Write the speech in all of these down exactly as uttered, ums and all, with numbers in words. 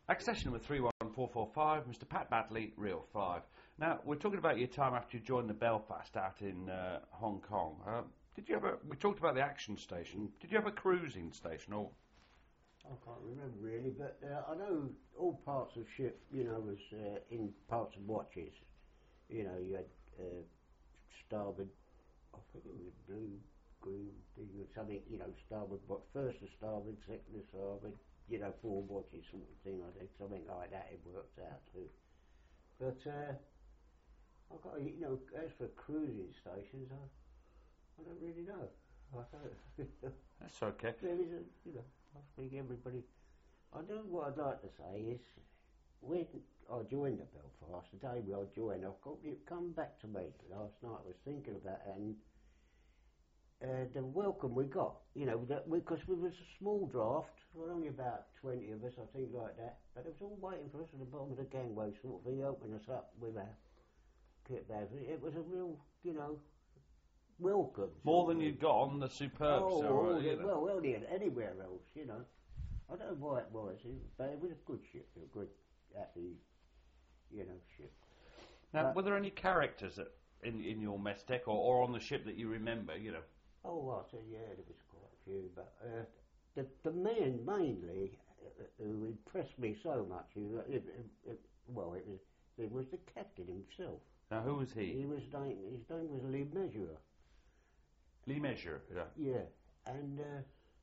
Accession number three one four four five, Mister Pat Badley, Reel five. Now, we're talking about your time after you joined the Belfast out in uh, Hong Kong. Uh, did you have a, we talked about the action station. Did you have a cruising station or? I can't remember really, but uh, I know all parts of ship, you know, was uh, in parts of watches. You know, you had uh, starboard, I think it was blue, green, thing or something, you know, starboard, but first to starboard, second to starboard, you know, four watches sort of thing, I think, something like that it worked out too. But, uh, I got, you know, as for cruising stations, I, I don't really know. I don't. That's okay. There is a, you know, I think everybody, I know what I'd like to say is, when I joined the Belfast, the day when I joined, I've got it come back to me last night. I was thinking about it, and uh, the welcome we got, you know, because we, we was a small draft, there were only about twenty of us, I think, like that, but it was all waiting for us at the bottom of the gangway, sort of thing, opening us up with our kit bags. It was a real, you know, welcome. More than you'd got on the Superb, oh, so, oh, uh, you know. well, only anywhere else, you know. I don't know why it was, but it was a good ship, a good, happy, you know, ship. Now, but, were there any characters that, in in your mess deck or, or on the ship that you remember, you know? Oh, I said, yeah, there was quite a few, but uh, the the man mainly uh, who impressed me so much, he, it, it, it, well, it was it was the captain himself. Now, who was he? He was name, his name was Lee Measure. Lee Measure, yeah. Yeah, and uh,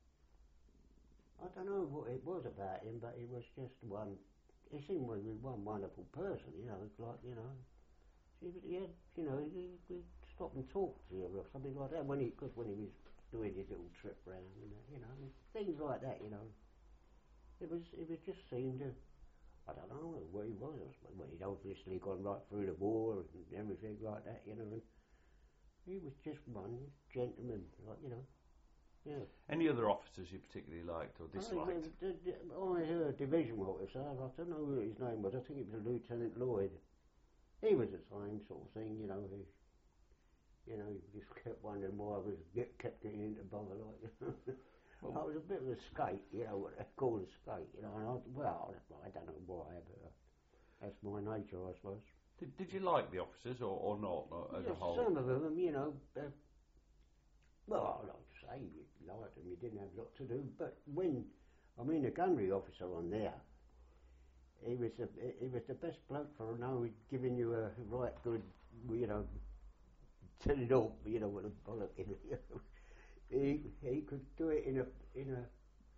I don't know what it was about him, but he was just one. He seemed to be one wonderful person, you know. It's like, you know, he, he had, you know, he would stop and talk to you or something like that when he, cause when he was doing his little trip round, and that, you know, and things like that, you know. It was, it was just seemed to, I don't know where he was. Well, he'd obviously gone right through the war and everything like that, you know. And he was just one gentleman, like, you know. Yeah. Any other officers you particularly liked or disliked? I, I heard division officer, I don't know who his name was, I think it was Lieutenant Lloyd. He was the same sort of thing, you know, he, you know, he just kept wondering why I was get, kept getting into bother, like, you know. Well, I was a bit of a skate, you know, what they call a skate, you know, and I, well, I don't know why, but uh, that's my nature, I suppose. Did, did you like the officers or, or not, or, as yes, a whole? Some of them, you know, uh, well, I like to say you liked them, you didn't have a lot to do, but when, I mean, the gunnery officer on there, he was a, he was the best bloke for, I know, giving you a right good, you know, tell it all, you know, what a bollock, you know. He, he could do it in a, in a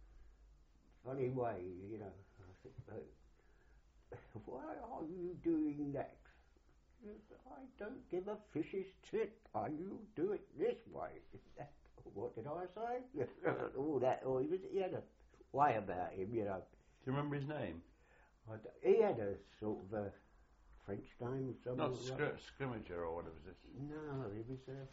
funny way, you know. I think, uh, why are you doing that? I don't give a fish's tit. Are you do it this way? What did I say? All that. Or he was. He had a way about him, you know. Do you remember his name? I d he had a sort of a French name. Not like scr Scrimmager or whatever was this? No, he was. Uh,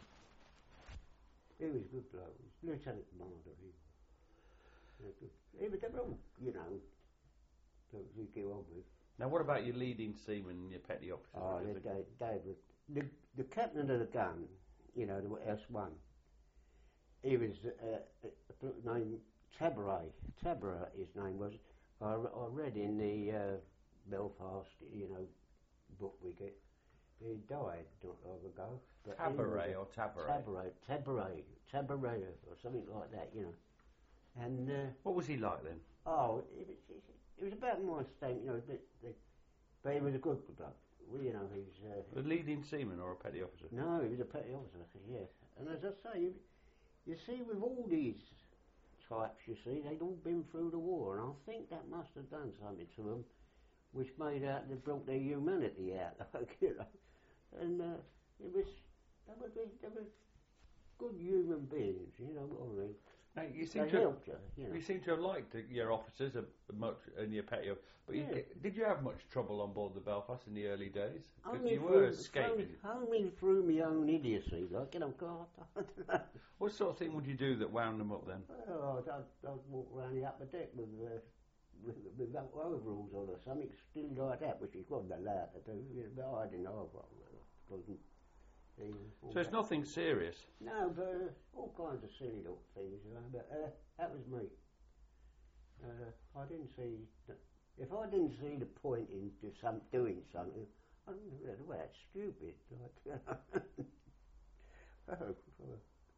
he was a good bloke. He was Lieutenant Commander. He was good. He was all, you know, blokes you get on with. Now, what about your leading seaman and your petty officers? Oh, the, the, David, the, the captain of the gun, you know, the S one, he was uh, a bloke named Tabaret. Tabaret, his name was. I, I read in the uh, Belfast, you know, book we get. He died not long ago. Tabaret or Tabaret? Tabaret, Tabaret, Tabaret, or something like that, you know. And uh, what was he like then? Oh, it was, it was about my state, you know, the, the, but he was a good bloke. Well, you know, he's... Uh, a leading seaman or a petty officer? No, he was a petty officer, yeah. And as I say, you, you see, with all these types, you see, they'd all been through the war, and I think that must have done something to them, which made out, they brought their humanity out, like, you know. And uh, it was, they were, they were good human beings, you know what I mean. Now, you seem they to helped you, you know. You seem to have liked your officers a, much and your petty, but yeah. you, did you have much trouble on board the Belfast in the early days? Only you through, were escaping. Only through my own idiocy, like, you know, God, I don't know. What sort of thing would you do that wound them up then? Well, I'd, I'd, I'd walk around the upper deck with, uh, with, with overalls on or something, still like that, which he wasn't allowed to do, you know, but I didn't know what wasn't. So it's nothing serious? No, but uh, all kinds of silly little things, you know, but uh, that was me. Uh, I didn't see, if I didn't see the point in do some, doing something, I don't know, well, that's stupid. Like, oh, oh.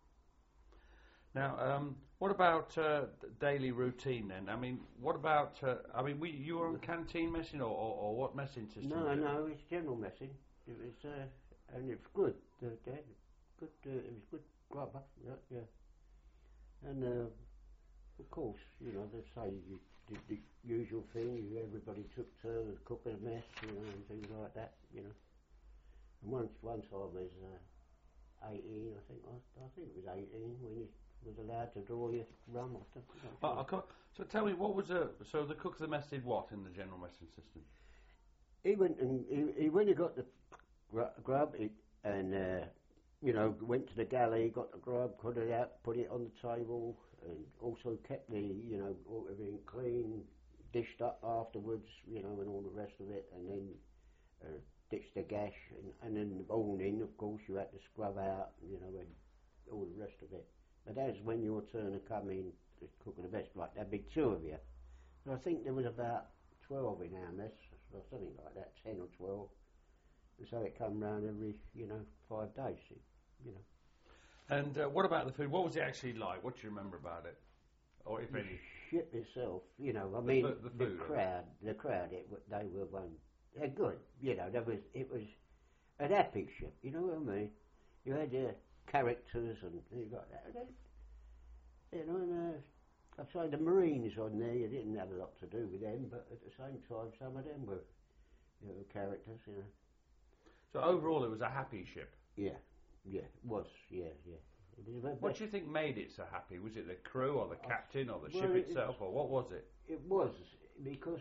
Now, um, what about uh, d- daily routine then? I mean, what about? Uh, I mean, we, you were on canteen messing, or, or, or what messing system? No, was it? no, it's general messing. It was, uh, and it's good. Uh, Dad, good. Uh, it was good grubber. Yeah, yeah. And uh, of course, you know, they say you did the usual thing. You, everybody took turns cooking a mess, you know, and things like that. You know. And once, once I was uh, eighteen, I think I, I think it was eighteen when you was allowed to draw your rum off. Oh, I can't- so tell me, what was a so the cook of the mess did what in the general messing system? He went and he, he when he got the gr- grub, he, and uh, you know, went to the galley, got the grub, cut it out, put it on the table, and also kept the, you know, all everything clean, dished up afterwards, you know, and all the rest of it, and then uh, ditched the gash, and, and in the morning, of course, you had to scrub out, you know, and all the rest of it. But that's when your turn to come in to cook the best. Right, there'd be two of you. And I think there was about twelve in our mess, or something like that, ten or twelve. And so it come round every, you know, five days, you know. And uh, what about the food? What was it actually like? What do you remember about it, or if any? Ship itself, you know. I mean, the, the, the food, crowd, the crowd, it, wa- they were one. They're good, you know. There was, it was an epic ship. You know what I mean? You had your characters and things like that. They, you know, and uh, I say the Marines on there. You didn't have a lot to do with them, but at the same time, some of them were, you know, characters. You know. So overall, it was a happy ship. Yeah, yeah, it was. Yeah, yeah. It was the What best- do you think made it so happy? Was it the crew, or the captain, or the well, ship it- itself, or what was it? It was because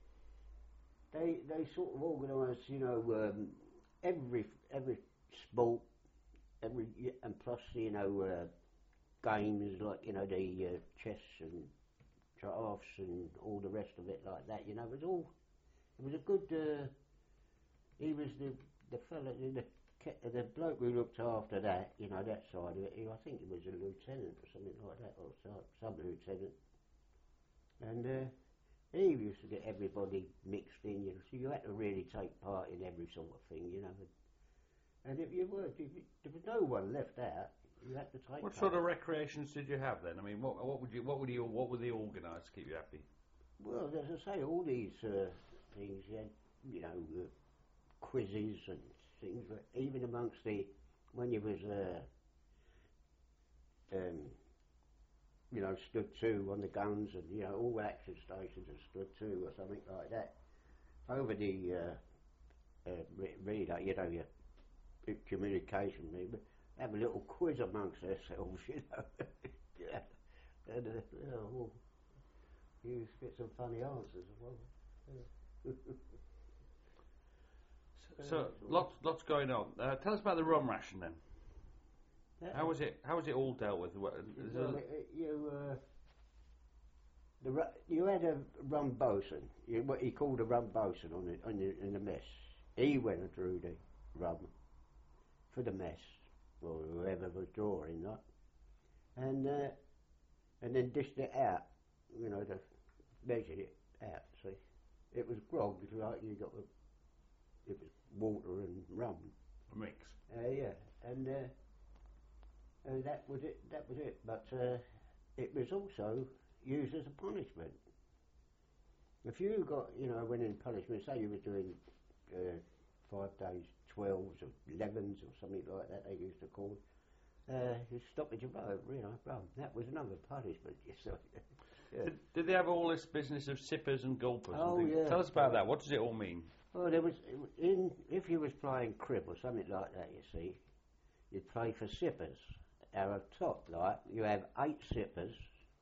they they sort of organised, you know, um, every every sport, every y- and plus you know uh, games like you know the uh, chess and drafts and all the rest of it like that. You know, it was all it was a good. Uh, he was the the fella, the ke- the bloke who looked after that. You know that side of it. He, I think he was a lieutenant or something like that, or sub, sub lieutenant, and. Uh, He used to get everybody mixed in, you know, so you had to really take part in every sort of thing, you know. And, and if you were, if you, there was no one left out, you had to take What part. sort of recreations did you have then? I mean, what, what would you, what would you, what would they organise to keep you happy? Well, as I say, all these uh, things, you had, you know, uh, quizzes and things, but even amongst the, when you was, uh, um, you know, stood two on the guns and, you know, all action stations have stood two or something like that. Over the uh, uh, re- relay, you know, your your communication, maybe, have a little quiz amongst ourselves, you know. Yeah. And, uh, you know, well, you get some funny answers as well. Yeah. So lots, lots going on. Uh, tell us about the rum ration then. That How was it? How was it all dealt with? What- is Well, there- it, it, you, uh, the ru- you had a rum bosun, you, what he called a rum bosun on the, on the, in the mess. He went and drew the rum for the mess, or whoever was drawing that, and uh, and then dished it out, you know, to measured it out. See, it was grog, like you got, a, it was water and rum. a mix. Uh, yeah, and. Uh, And that was it. That was it. But uh, it was also used as a punishment. If you got, you know, when in punishment, say you were doing uh, five days, twelves or elevens or something like that, they used to call it. Uh, you stop at your boat, you know, rum. That was another punishment. You saw. Yeah. Did, did they have all this business of sippers and gulpers? Oh, and things? yeah. Tell us about that. What does it all mean? Well, there was in if you was playing crib or something like that, you see, you'd play for sippers. Now up top, like you have eight sippers,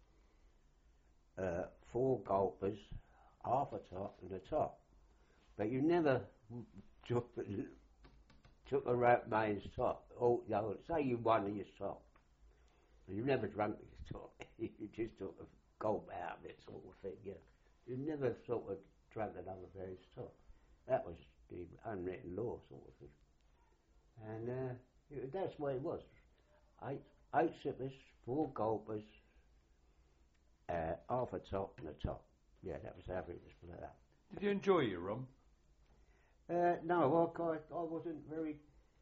uh, four gulpers, half a top and a top. But you never took took a rope man's top. Or you know, say you won his top, but you never drank his top. You just took a gulp out of it, sort of thing. You know. You never sort of drank another man's top. That was the unwritten law, sort of thing. And uh, it, that's the way it was. Eight, eight sippers, four gulpers, uh, half a top and a top. Yeah, that was how it was split up. Did you enjoy your rum? Uh, no, I, I, I wasn't very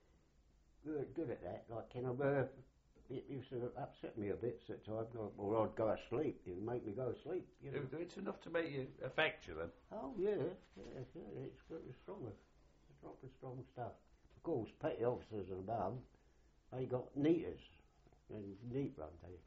good, good at that. Like, you know, uh, it used to upset me a bit at times, or I'd go to sleep. It would make me go to sleep. You know? It, it's enough to make you affect you then. Oh yeah, yeah, yeah. It's got the stronger, proper strong stuff. Of course, petty officers and above, they got neaters and neat run they.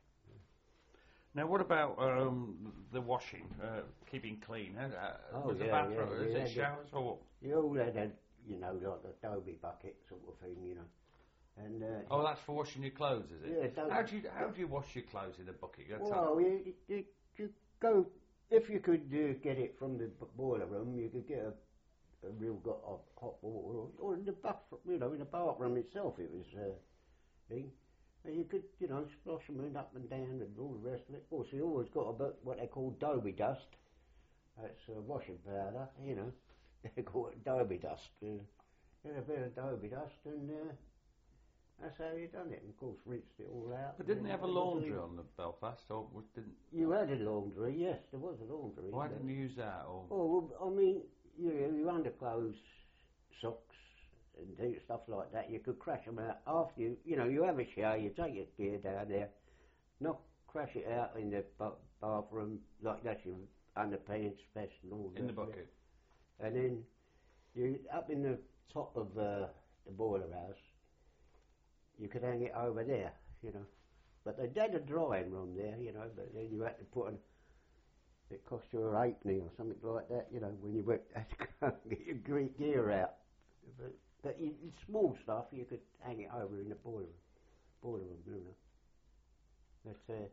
Now, what about um, the washing, uh, keeping clean? Uh, Oh, was the yeah, bathroom, yeah, is yeah, it yeah. showers or what? You all had a, you know, like a Adobe bucket sort of thing, you know. And uh, Oh, that's for washing your clothes, is it? Yeah, don't- How do you how do you wash your clothes in a bucket? You gotta well, you, you, you go if you could uh, get it from the b- boiler room, you could get a, a real got of hot water, or, or in the bathroom, you know, in the bathroom itself. It was uh, thing. And you could, you know, splash them in up and down and all the rest of it. Of course, you always got a bit what they call Dobie dust. That's uh, washing powder, you know. They call it Dobie dust. Uh, get a bit of Dobie dust, and uh, that's how you done it. And of course, rinsed it all out. But didn't they have a and it was laundry easy. on the Belfast? Or was- didn't? You had a laundry, yes, there was a laundry. Why but- didn't you use that? Or Oh, well, I mean, you know, your underclothes, socks, and things, stuff like that, you could crash them out after you, you know, you have a shower, you take your gear down there, not crash it out in the ba- bathroom, like that's your underpants, vest and all that. in the bucket? And then you, up in the top of uh, the boiler house, you could hang it over there, you know. But they had a drying room there, you know, but then you had to put an, it cost you a halfpenny or something like that, you know, when you went had to go and get your Greek gear out. But, but you, you small stuff, you could hang it over in the boiler, boiler room, you know. But, uh,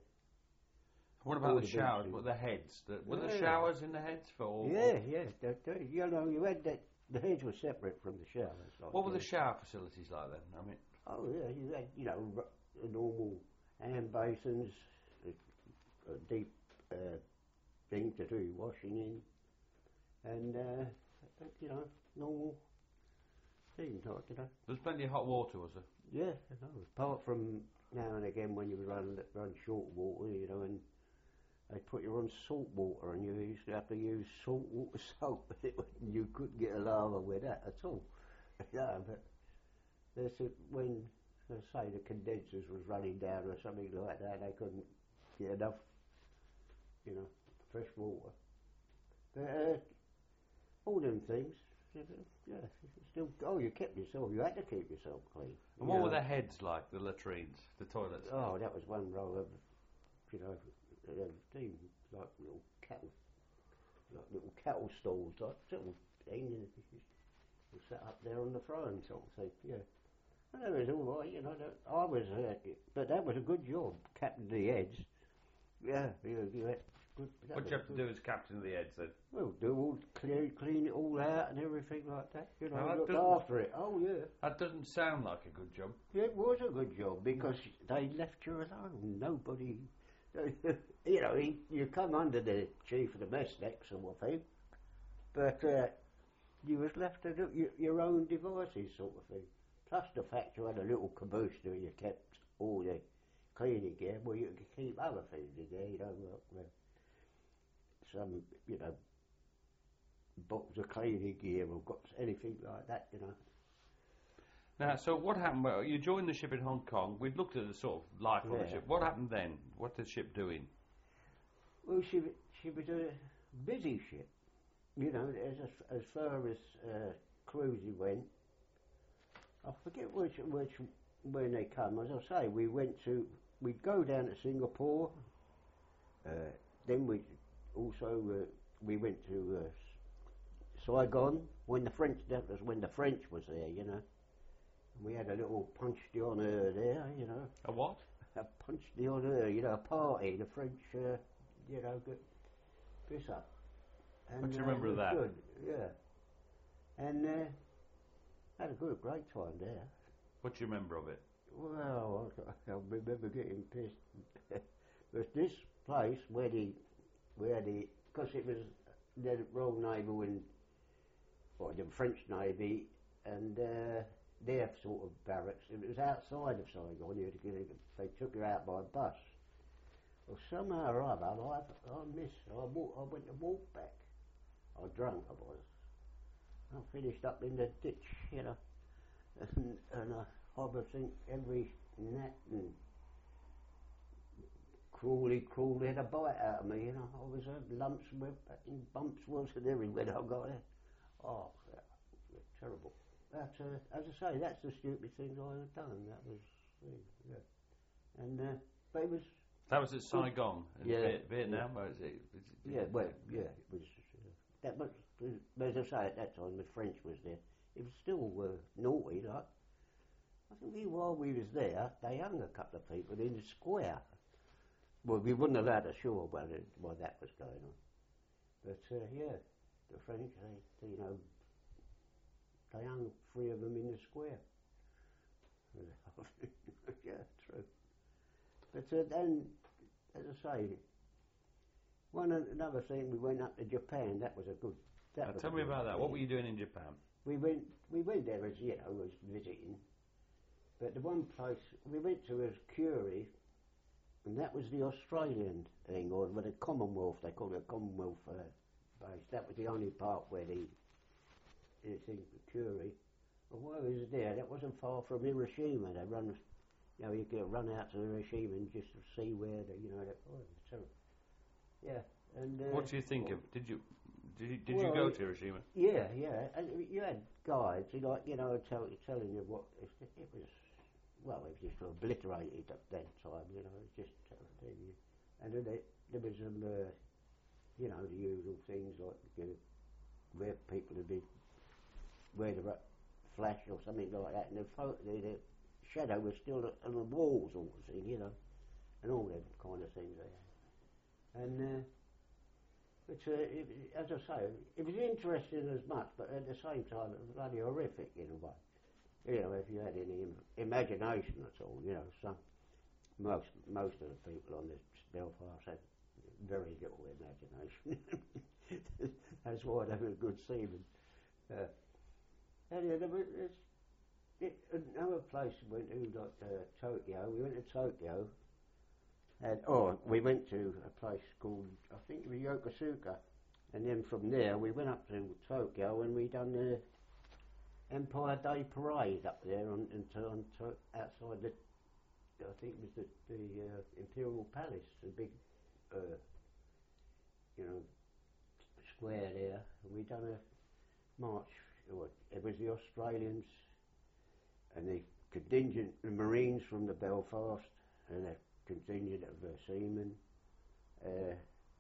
What about all the the showers? big What the heads? The, were the Yeah. showers in the heads for? Or, yeah, yeah, the, the, you know, you had that, the heads were separate from the showers. Like What were the that. shower facilities like then? I mean, Oh yeah, you had, you know, r- a normal hand basins, a, a deep uh, thing to do your washing in, and uh, you know, normal thing type, you know. there was plenty of hot water, was there? Yeah, I know. Apart from now and again when you run run short of water, you know, and they put you on salt water, and you used to have to use salt water soap. You couldn't get a lava with that at all. Yeah, but there's a, when let's say the condensers was running down or something like that, they couldn't get enough, you know, fresh water. But uh, all them things, yeah, still. Oh, you kept yourself. You had to keep yourself clean. And you what were know. the heads like? The latrines, the toilets. Oh, that was one row of, you know, uh, thing, like little cattle, like little cattle stalls, like little thing, and you sat up there on the throne, sort of thing. Yeah, and that was all right, you know. That, I was, uh, but that was a good job, captain the heads. Yeah, you, you had good. that What was you have to good. do as captain of the heads then? Well, do all clean, clean it all out and everything like that. You know, Now, that look doesn't- after it. Oh yeah. That doesn't sound like a good job. It was a good job because they left you alone. Nobody, you know, he, you come under the chief of the mess next sort of thing, but uh, you was left to do your, your own devices sort of thing. Plus the fact you had a little caboose where you kept all the cleaning gear, well you could keep other things in there, you know, like, uh, some, you know, box of cleaning gear or got anything like that, you know. Now, so what happened? Well, you joined the ship in Hong Kong. We'd looked at the sort of life on the Yeah. ship. What happened then? What did the ship doing? Well, she she was a busy ship, you know, as as far as uh, cruising went. I forget which which when they come. As I say, we went to we'd go down to Singapore. Uh, then we also uh, we went to uh, Saigon when the French. That was when the French was there, you know. We had a little punch d'honneur there, you know. A what? A punch d'honneur, you know, a party. The French, uh, you know, got this up. And, What do you uh, remember it of was that? Good, yeah. And uh, had a good, great time there. What do you remember of it? Well, I, I remember getting pissed. But this place where the, where the, because it was the Royal Navy and, or the French Navy, and uh, their sort of barracks. It was outside of Saigon. You had to get it, they took you out by bus. Well, somehow or other, I, I missed. I, walk, I went to walk back. I drunk, I was. I finished up in the ditch, you know, and, and I, I would think every gnat and crawly, crawly had a bite out of me, you know. I was uh, lumps, and bumps was and everywhere I got there. Oh, that was terrible. But uh, as I say, that's the stupid things I had done. That was, yeah. And uh, but it was. That was at Saigon, in yeah, Viet- Vietnam. Yeah. Or is it, is it, Yeah, well, yeah, it was. Uh, that was, as I say, at that time the French was there. It was still uh, naughty, like. I think while we was there, they hung a couple of people in the square. Well, we wouldn't allow to show while, it, while that was going on. But uh, yeah, the French, they, you know, they hung three of them in the square. Yeah, true. But uh, then, as I say, one another thing, we went up to Japan. That was a good. That now, was tell a me good about that. thing. What were you doing in Japan? We went. We went there as you know, as visiting. But the one place we went to was Curie, and that was the Australian thing, or with the Commonwealth. They called it a Commonwealth uh, base. That was the only part where the thing Curie. And while I was there, that wasn't far from Hiroshima. They run, you know, you could run out to Hiroshima and just see where the, you know, that. Oh, it was terrible. Yeah, and. Uh, What do you think of? Did you did you, did well, you go to Hiroshima? Yeah, yeah, and you had guides, you like, you know, tell, telling you what it, it was. Well, it was just obliterated at that time, you know. It was just telling you, and then it, there was some, uh, you know, the usual things like you know, where people would be, where the flash or something like that, and the, photo, the, the shadow was still on the walls, all the thing, you know, and all them kind of things there. And uh, but uh, it, as I say, it was interesting as much, but at the same time, it was bloody horrific in a way. You know, if you had any Im- imagination at all, you know, some most most of the people on this Belfast had very little imagination. That's why they were good seamen. Uh, anyway, there was, it, another place we went to, like uh, Tokyo. We went to Tokyo, and oh, we went to a place called I think it was Yokosuka, and then from there we went up to Tokyo and we done the Empire Day Parade up there on, on, on to, outside the I think it was the, the uh, Imperial Palace, the big uh, you know square there. And we done a march. It was the Australians and the contingent, the Marines from the Belfast, and a contingent of the seamen, uh,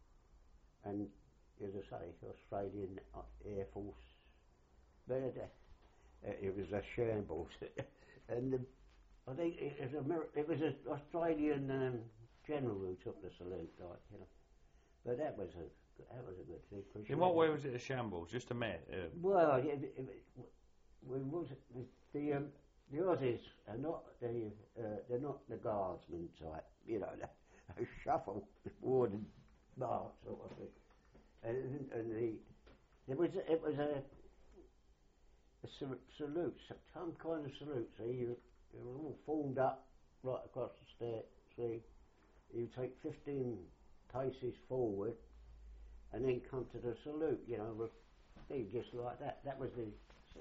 and as I say, Australian Air Force. But uh, it was a shambles, and the, I think it was a it was an Australian um, general who took the salute, like you know. But that was a that was a good thing. In what way was it a shambles? Just a mess? Uh, well, it, it, it, we was the the, um, the Aussies are not the uh, they're not the guardsmen type, you know. They, they shuffle forward and march sort of thing, and and the it was it was a, a salute, some kind of salute. See, you you were all formed up right across the stair. See, you take fifteen paces forward, and then come to the salute. You know, just like that. That was the.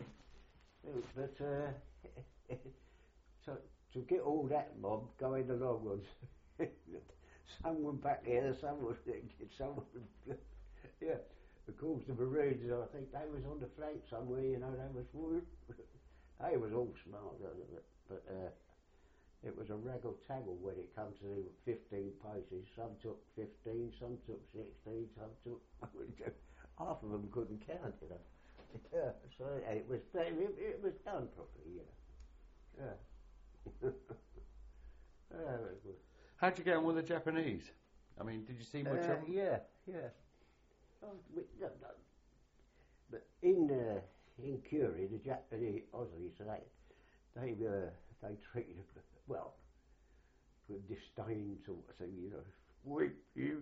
But uh, so to get all that mob going along was someone back here, someone, someone, yeah. Of course, the Marines, I think they was on the flank somewhere. You know, they was they was all smart, but uh, it was a raggle taggle when it comes to fifteen paces. Some took fifteen, some took sixteen, some took half of them couldn't count. You know. Yeah, so and it was it, it was done properly, you know. Yeah. Yeah, very good. How'd you get on with the Japanese? I mean, did you see much Uh, of them? yeah, yeah. Oh, we, no, no. But in uh, in Curie, the Japanese Aussies, they they uh, they treated them well with disdain sort of thing, you know. We you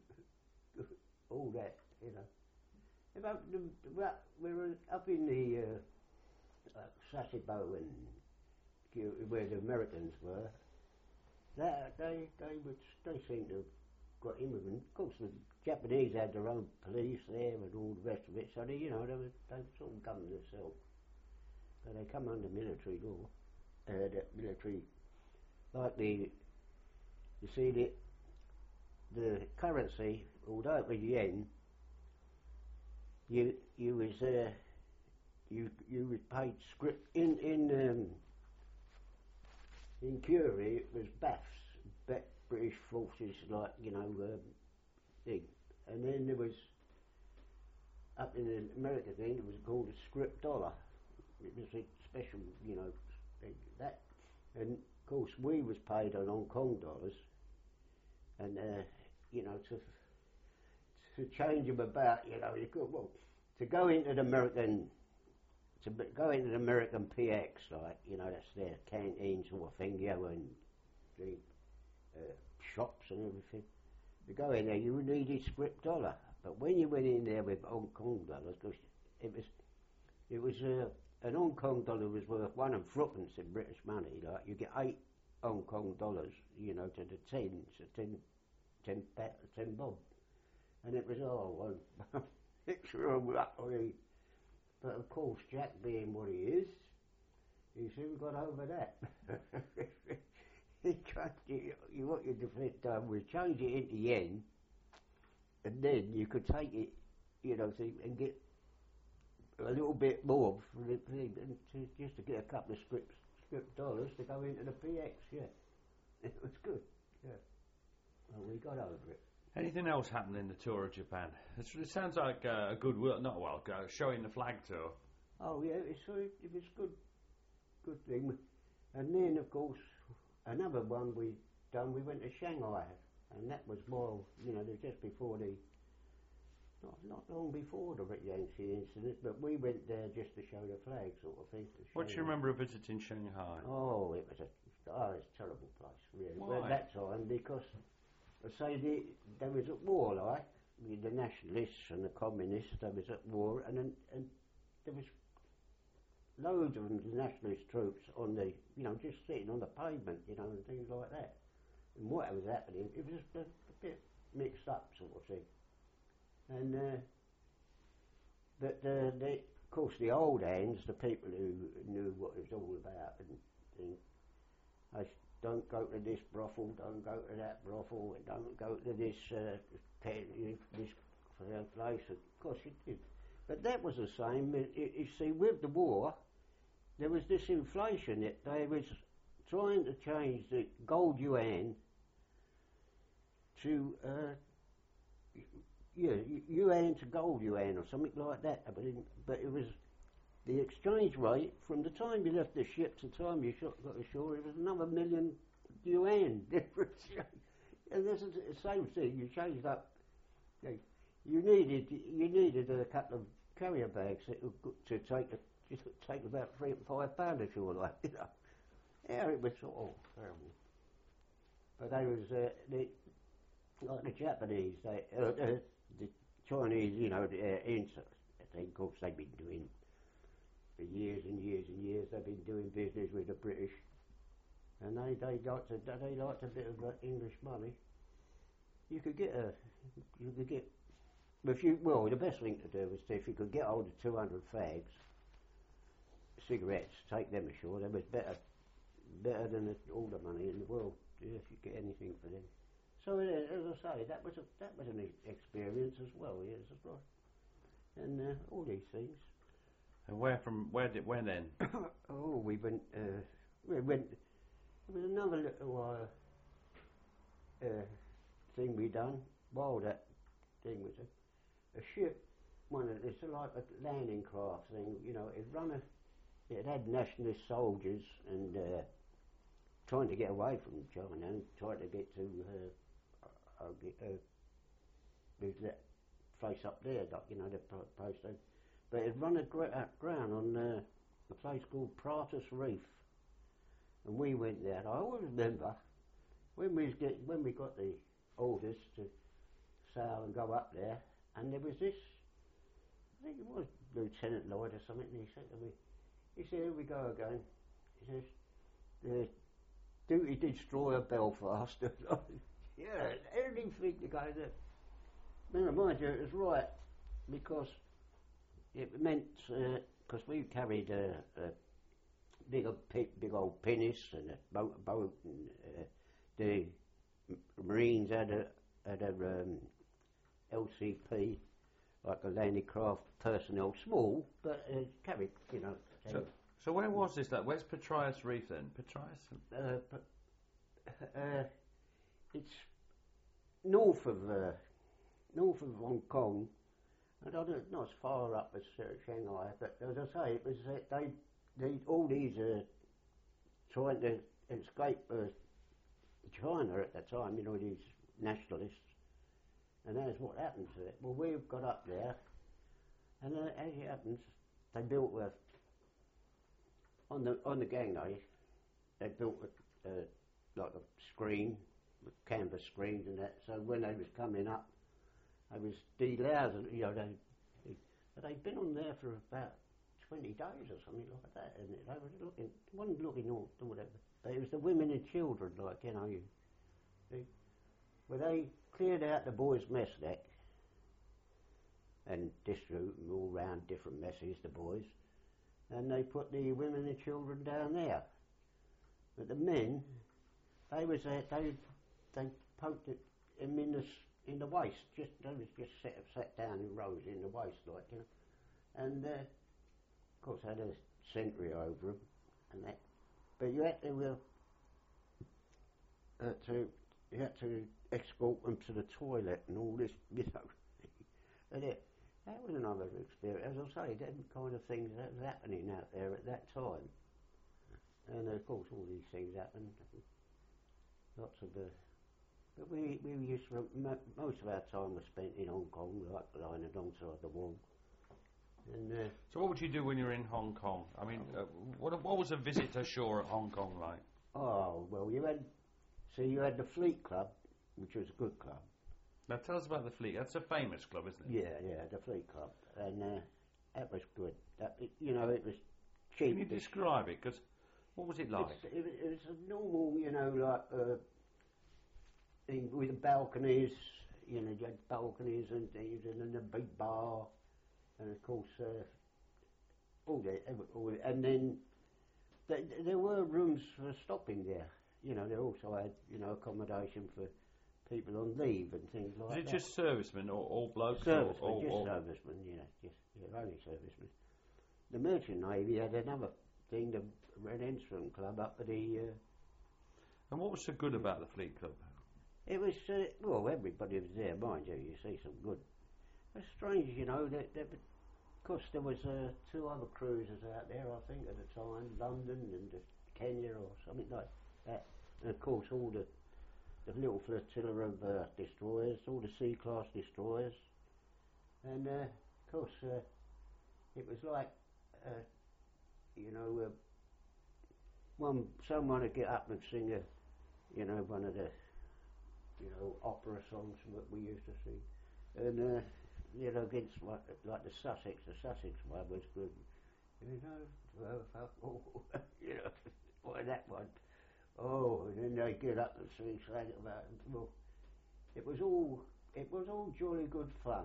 all that, you know. About the, about, we were up in the uh, uh, Sasebo and Q, where the Americans were. That, they they would they seemed to have got in with them. Of course, the Japanese had their own police there and all the rest of it, so they, you know, they were, they were sort of governed themselves. But they come under military law, uh, the military, like the, you see, the, the currency, although it was yen, you, you was, uh, you, you was paid script, in, in, um, in Curie it was B A Fs, Bet British Forces, like, you know, um, thing. And then there was, up in the American thing, it was called a script dollar. It was a special, you know, thing, that. And of course we was paid on Hong Kong dollars, and uh, you know, to to change them about, you know, you could, well, to go into the American, to b- go into the American P X, like, you know, that's their canteen sort of thing, you know, and the uh, shops and everything. To go in there, you needed script dollar. But when you went in there with Hong Kong dollars, because it was, it was, uh, an Hong Kong dollar was worth one and threepence in British money. Like, you get eight Hong Kong dollars, you know, to the ten, so ten, ten, ten bob. And it was, oh, well, it's real lucky. But of course, Jack being what he is, he soon got over that. He tried to, you, what you'd have done was change it into yen, and then you could take it, you know, see, and get a little bit more for the thing, and to, just to get a couple of script, script dollars to go into the P X, yeah. It was good, yeah. Well, we got over it. Anything else happened in the tour of Japan? It's, it sounds like uh, a good, not well, uh, showing the flag tour. Oh yeah, it's, uh, it was good, good thing. And then of course, another one we done, we went to Shanghai, and that was more, you know, just before the, not not long before the Yangtze incident, but we went there just to show the flag, sort of thing. What do you remember of visiting Shanghai? Oh, it was a, oh, it's a terrible place, really. Why? Well, at that time, because, I say, the, there was at war, like, with the nationalists and the communists, there was at war, and and, and there was loads of them, the nationalist troops on the, you know, just sitting on the pavement, you know, and things like that. And what was happening, it was just a, a bit mixed up sort of thing. And, uh, but uh, they, of course, the old hands, the people who knew what it was all about, and things, I s- don't go to this brothel, don't go to that brothel, and don't go to this uh, pe- this place. Of course, it did. But that was the same. It, it, you see, with the war, there was this inflation that they was trying to change the gold yuan to uh, yeah, yuan to gold yuan or something like that. But it, but it was the exchange rate from the time you left the ship to the time you shot, got ashore. It was another million yuan difference. And this is the same thing. You changed up. You needed you needed a couple of carrier bags that would go- to take a, just take about three to five pound ashore, like, you know. Yeah, it was oh terrible. But they was uh, the like the Japanese, they uh, uh, the Chinese, you know, the uh, insects. They, of course, they've been doing for years and years and years. They've been doing business with the British, and they they liked a, they liked a bit of uh, English money. You could get a you could get if you well the best thing to do was to, if you could get hold of two hundred fags, cigarettes, take them ashore. They was better better than the, all the money in the world, yeah, if you get anything for them. So uh, as I say, that was a, that was an e- experience as well. Yes, that's right. And uh, all these things. And where from? Where did? Where then? Oh, we went. Uh, we went. There was another little uh, uh, thing we done while that thing was a, a ship. One of it's like a landing craft thing. You know, it run a. It had nationalist soldiers and uh, trying to get away from China and trying to get to. Uh, uh, get, uh, there's that place up there, like, you know, the place. They, but it run a gra- uh, ground on uh, a place called Pratus Reef, and we went there. And I always remember when we was get, when we got the orders to sail and go up there, and there was this. I think it was Lieutenant Lloyd or something. And he said to me, he said, "Here we go again." He says, "The duty destroyer Belfast." Yeah, anything to go there. Now, mind you, it was right because it meant because we carried a, a big, old pi- big old pinnace and a boat, boat and uh, the Marines had a had a um, L C P, like a landing craft personnel, small but uh, carried, you know. So, so where was this? Like, where's Petraeus Reef then? Petraeus? Uh, but, uh, it's north of uh, north of Hong Kong. I don't know, not as far up as uh, Shanghai, but as I say, it was uh, they, they all these uh, trying to escape uh, China at the time. You know, these nationalists, and that's what happened to it. Well, we got up there, and uh, as it happens, they built a on the on the gangway. They built a, uh, like a screen, with canvas screens and that. So when they was coming up, they was delousing, you know, they, they, but they'd been on there for about twenty days or something like that, and they were looking, one looking or whatever. But it was the women and children, like, you know, you, they, well, they cleared out the boys' mess deck and distributed them all round different messes, the boys, and they put the women and children down there. But the men, they was uh, they they poked it him in the in the waist. Just they was just sat sat down in rows in the waist, like, you know. And uh, of course, I had a sentry over them and that. But you had to uh, uh, to you had to escort them to the toilet and all this, you know. And it, that was another experience. As I say, them kind of things that was happening out there at that time. And of course, all these things happened. Lots of the. But we we used to, most of our time was spent in Hong Kong, like lying alongside the wall. And uh, so, what would you do when you were in Hong Kong? I mean, uh, what what was a visit to shore at Hong Kong like? Oh well, you had so you had the Fleet Club, which was a good club. Now, tell us about the Fleet. That's a famous club, isn't it? Yeah, yeah, the Fleet Club, and uh, that was good. That, it, you know, it was cheap. Can you describe it? Because what was it like? It, it, it was a normal, you know, like uh, thing with the balconies. You know, you had balconies and things, and then a big bar, and of course, uh, all that. All, and then th- there were rooms for stopping there. You know, they also had, you know, accommodation for people on leave and things like that. Was it just servicemen or all blokes? Servicemen, or, or, just or servicemen, you know, just yeah, only servicemen. The Merchant Navy had another thing, the Red Ensign Club up at the. Uh, and what was so good about the Fleet Club? it was uh, well, everybody was there, mind you. You see some good. It's strange, you know, that, that of course there was uh, two other cruisers out there, I think, at the time, London and uh, Kenya or something like that, and of course all the. The little flotilla of uh, destroyers, all the C-class destroyers, and uh, of course uh, it was like, uh, you know, uh, one someone would get up and sing a, you know, one of the, you know, opera songs that we used to sing, and uh, you know, against like, like the Sussex, the Sussex one was good, you know, well, oh, you know, why that one. Oh, and then they get up and sing something about it. Well, it was all it was all jolly good fun.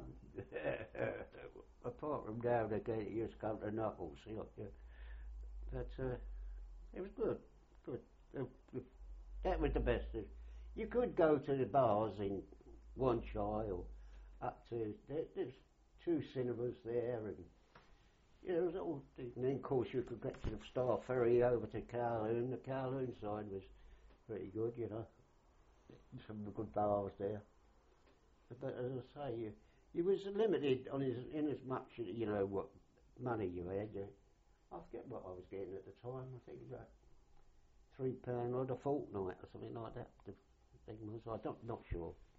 Apart from now they get you just come to knuckles, you know. Yeah. But uh, it was good, good. Uh, that was the best. You could go to the bars in Wan Chai or up to there, there's two cinemas there, and you know, it was all. And then of course you could get to the Star Ferry over to Kowloon. The Kowloon side was pretty good, you know. Some good bars there. But as I say, you, you was limited on his, in as much, you know, what money you had. You, I forget what I was getting at the time. I think it was like three pound odd a fortnight or something like that. The thing was, I'm not, not sure.